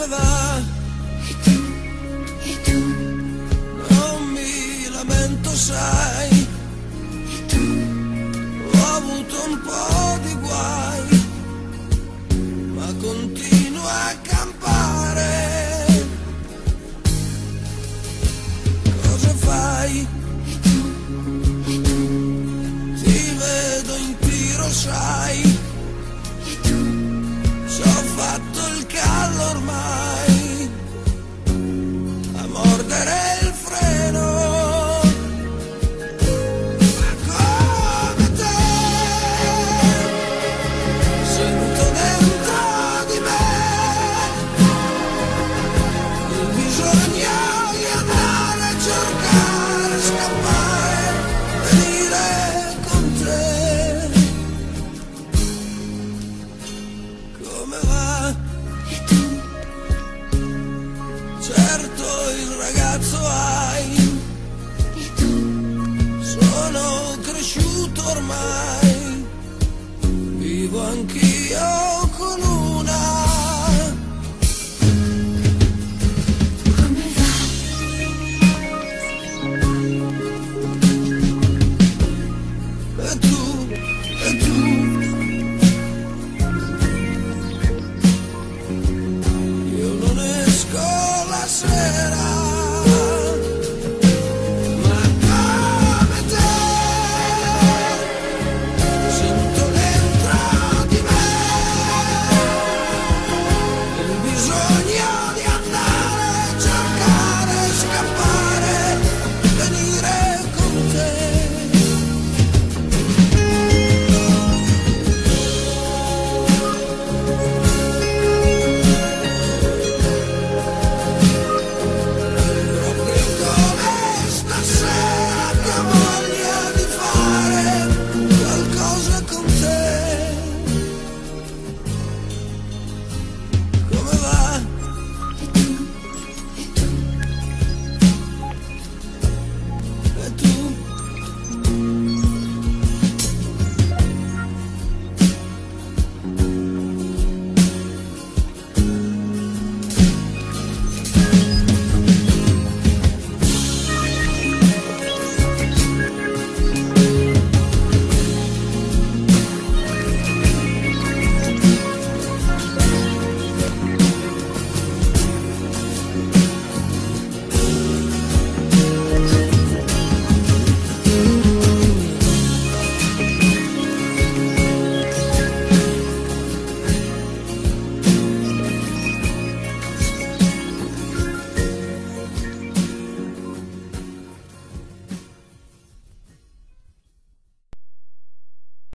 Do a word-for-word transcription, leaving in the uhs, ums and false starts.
come va? E tu, e tu, Non mi lamento, sai, e tu, ho avuto un po' di guai, ma continuo a campare. Cosa fai? e tu, e tu, Ti vedo in tiro, sai, e tu, ci ho fatto il callo ormai, a mordere il freno. Ma come te sento dentro di me il bisogno di andare a cercare, scappare, venire con te. Come va? e tu, Certo il ragazzo hai, e tu, sono cresciuto ormai, vivo anch'io